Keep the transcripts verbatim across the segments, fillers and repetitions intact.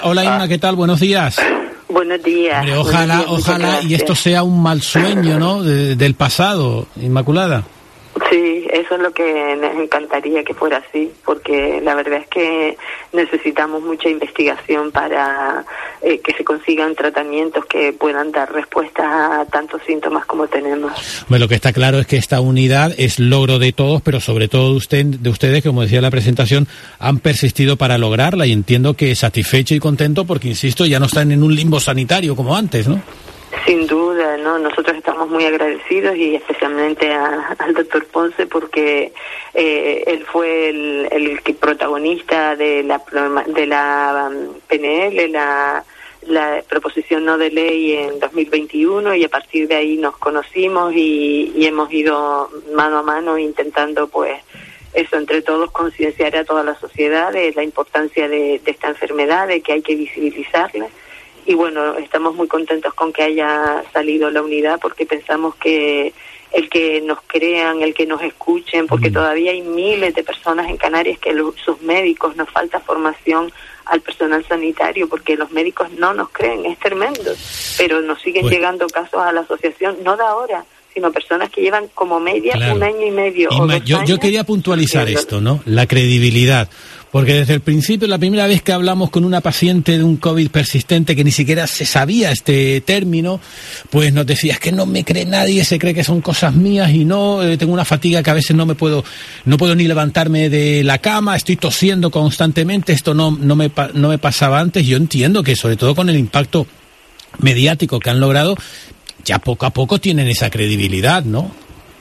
Hola Inma, ¿qué tal? Buenos días. Buenos días. Hombre, ojalá, Buenos días, ojalá, y esto sea un mal sueño, ¿no? De, del pasado, Inmaculada. Sí, eso es lo que nos encantaría que fuera así, porque la verdad es que necesitamos mucha investigación para eh, que se consigan tratamientos que puedan dar respuesta a tantos síntomas como tenemos. Bueno, lo que está claro es que esta unidad es logro de todos, pero sobre todo de, usted, de ustedes, como decía en la presentación, han persistido para lograrla, y entiendo que satisfecho y contento porque, insisto, ya no están en un limbo sanitario como antes, ¿no? Sin duda, ¿no? Nosotros estamos muy agradecidos, y especialmente a, al doctor Ponce, porque eh, él fue el, el que protagonista de la de la um, P N L, la, la proposición no de ley en dos mil veintiuno, y a partir de ahí nos conocimos y, y hemos ido mano a mano intentando, pues, eso, entre todos concienciar a toda la sociedad de la importancia de, de esta enfermedad, de que hay que visibilizarla. Y bueno, estamos muy contentos con que haya salido la unidad, porque pensamos que el que nos crean, el que nos escuchen, porque mm. todavía hay miles de personas en Canarias que lo, sus médicos, nos falta formación al personal sanitario, porque los médicos no nos creen, es tremendo. Pero nos siguen pues, llegando casos a la asociación, no de ahora, sino personas que llevan como media claro. un año y medio. Inma, o dos yo, años, yo quería puntualizar esto, ¿no? La credibilidad. Porque desde el principio, la primera vez que hablamos con una paciente de un COVID persistente que ni siquiera se sabía este término, pues nos decía, es que no me cree nadie, se cree que son cosas mías y no, eh, tengo una fatiga que a veces no me puedo, no puedo ni levantarme de la cama, estoy tosiendo constantemente, esto no, no me, no me pasaba antes. Yo entiendo que sobre todo con el impacto mediático que han logrado, ya poco a poco tienen esa credibilidad, ¿no?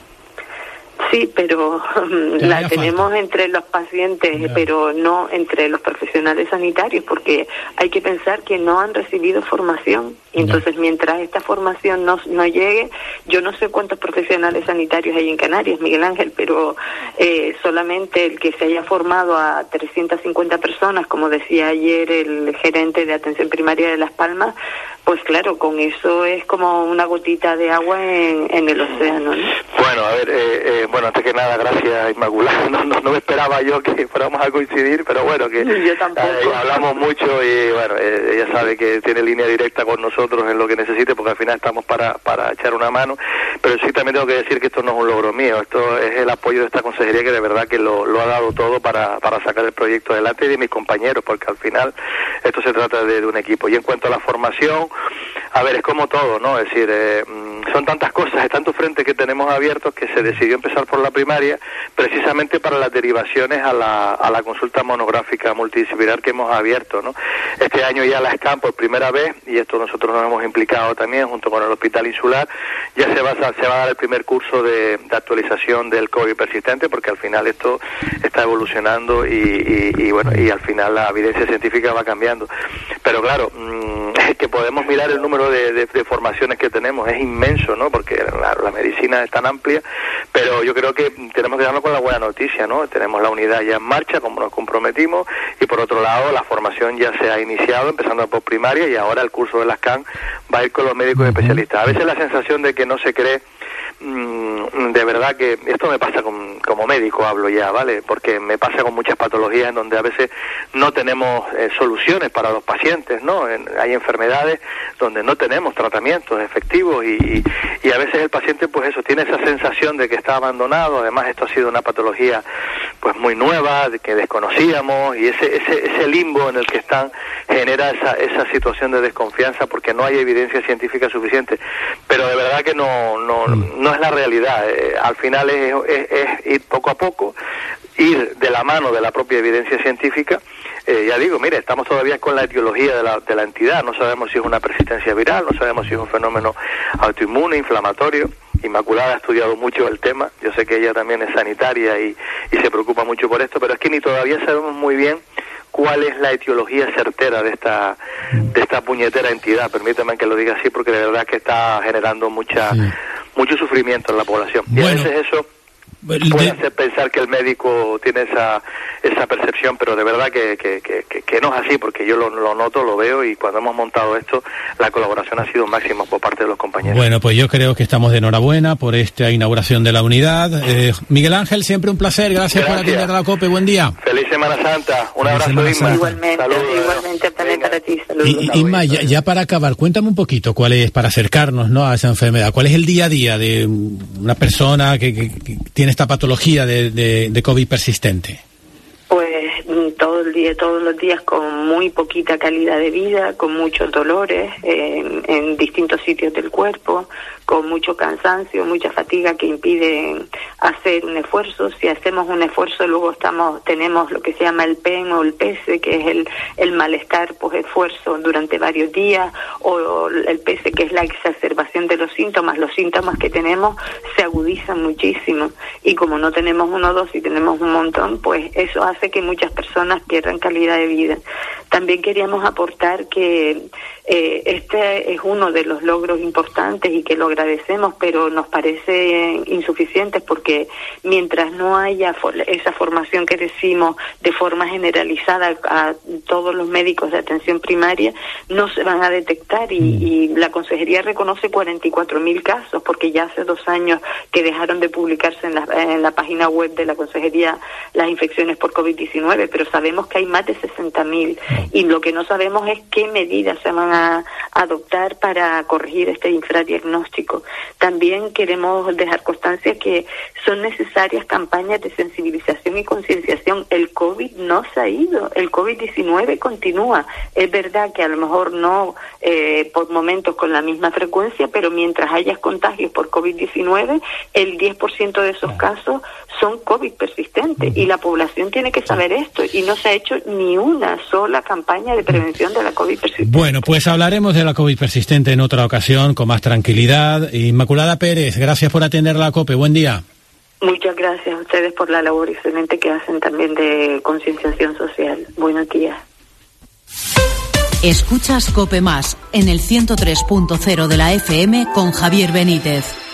Sí, pero la tenemos falta. entre los pacientes, yeah. pero no entre los profesionales sanitarios, porque hay que pensar que no han recibido formación. Y entonces, yeah. mientras esta formación no, no llegue, yo no sé cuántos profesionales sanitarios hay en Canarias, Miguel Ángel, pero eh, solamente el que se haya formado a trescientas cincuenta personas, como decía ayer el gerente de atención primaria de Las Palmas, pues claro, con eso es como una gotita de agua en, en el océano, ¿no? Bueno, a ver, eh, eh, bueno, antes que nada, gracias, Inmaculada. No, no, no me esperaba yo que fuéramos a coincidir, pero bueno, que yo tampoco. Eh, hablamos mucho y bueno, eh, ella sabe que tiene línea directa con nosotros en lo que necesite, porque al final estamos para, para echar una mano. Pero sí también tengo que decir que esto no es un logro mío, esto es el apoyo de esta consejería, que de verdad que lo, lo ha dado todo para, para sacar el proyecto adelante, y de mis compañeros, porque al final esto se trata de, de un equipo. Y en cuanto a la formación, a ver, es como todo, ¿no? Es decir, eh, son tantas cosas, tantos frentes que tenemos abiertos, que se decidió empezar por la primaria, precisamente para las derivaciones a la, a la consulta monográfica multidisciplinar que hemos abierto, ¿no? Este año ya la SCAN por primera vez, y esto nosotros nos hemos implicado también junto con el Hospital Insular, ya se va a, se va a dar el primer curso de, de actualización del COVID persistente, porque al final esto está evolucionando y, y, y bueno, y al final la evidencia científica va cambiando. Pero claro, mmm, es que podemos mirar el número de, de, de formaciones que tenemos, es inmenso, ¿no? Porque la, la medicina es tan amplia, pero yo creo que tenemos que darnos con la buena noticia, ¿no? Tenemos la unidad ya en marcha, como nos comprometimos, y por otro lado, la formación ya se ha iniciado, empezando por primaria, y ahora el curso de la SCAN va a ir con los médicos especialistas. A veces la sensación de que no se cree, mmm, de verdad que esto me pasa con, como médico, hablo ya, ¿vale? Porque me pasa con muchas patologías en donde a veces no tenemos eh, soluciones para los pacientes, ¿no? En, hay enfermedades donde no tenemos tratamientos efectivos y, y, y a veces el paciente, pues eso, tiene esa sensación de que está abandonado. Además, esto ha sido una patología pues muy nueva, de que desconocíamos, y ese, ese, ese limbo en el que están genera esa, esa situación de desconfianza, porque no hay evidencia científica suficiente. Pero de verdad que no, no, no es la realidad. Eh, al final es, es, es ir poco a poco, ir de la mano de la propia evidencia científica. Eh, ya digo, mire, estamos todavía con la etiología de la, de la entidad, no sabemos si es una persistencia viral, no sabemos si es un fenómeno autoinmune, inflamatorio. Inmaculada ha estudiado mucho el tema, yo sé que ella también es sanitaria y, y se preocupa mucho por esto, pero es que ni todavía sabemos muy bien cuál es la etiología certera de esta de esta puñetera entidad, permítame que lo diga así, porque de verdad que está generando mucha sí. mucho sufrimiento en la población. Bueno. Y a veces eso puede hacer pensar que el médico tiene esa esa percepción, pero de verdad que, que, que, que no es así, porque yo lo, lo noto, lo veo, y cuando hemos montado esto, la colaboración ha sido máxima por parte de los compañeros. Bueno, pues yo creo que estamos de enhorabuena por esta inauguración de la unidad. Eh, Miguel Ángel, siempre un placer, gracias, gracias. por atender la COPE, buen día. Feliz Semana Santa, un Feliz abrazo, Inma. Igualmente, saludos, igualmente también para ti, saludos. Y, Inma, ya, ya para acabar, cuéntame un poquito cuál es, para acercarnos, ¿no?, a esa enfermedad, cuál es el día a día de una persona que, que, que tiene esta patología de, de, de COVID persistente. Pues todo el día, todos los días con muy poquita calidad de vida, con muchos dolores en, en distintos sitios del cuerpo, con mucho cansancio, mucha fatiga que impide hacer un esfuerzo. Si hacemos un esfuerzo, luego estamos tenemos lo que se llama el P E N o el P E S E, que es el, el malestar post esfuerzo durante varios días, o el P E S E, que es la exacerbación de los síntomas. Los síntomas que tenemos se agudizan muchísimo, y como no tenemos uno o dos y tenemos un montón, pues eso hace que muchas personas pierdan calidad de vida. También queríamos aportar que eh, este es uno de los logros importantes y que lo agradecemos, pero nos parece insuficiente, porque mientras no haya for- esa formación que decimos de forma generalizada a todos los médicos de atención primaria, no se van a detectar, y, y la Consejería reconoce cuarenta y cuatro mil casos, porque ya hace dos años que dejaron de publicarse en la, en la página web de la Consejería las infecciones por COVID diecinueve, pero sabemos que hay más de sesenta mil, y lo que no sabemos es qué medidas se van a adoptar para corregir este infradiagnóstico. También queremos dejar constancia que son necesarias campañas de sensibilización y concienciación. El COVID no se ha ido, el COVID diecinueve continúa. Es verdad que a lo mejor no eh, por momentos con la misma frecuencia, pero mientras haya contagios por COVID diecinueve, el diez por ciento de esos casos son COVID persistentes, y la población tiene que saber esto, y no se ha hecho ni una sola campaña de prevención de la COVID persistente. Bueno, pues hablaremos de la COVID persistente en otra ocasión, con más tranquilidad. Inmaculada Pérez, gracias por atender la COPE, buen día. Muchas gracias a ustedes por la labor excelente que hacen también de concienciación social. Buenos días. Escuchas COPE Más en el ciento tres punto cero de la F M con Javier Benítez.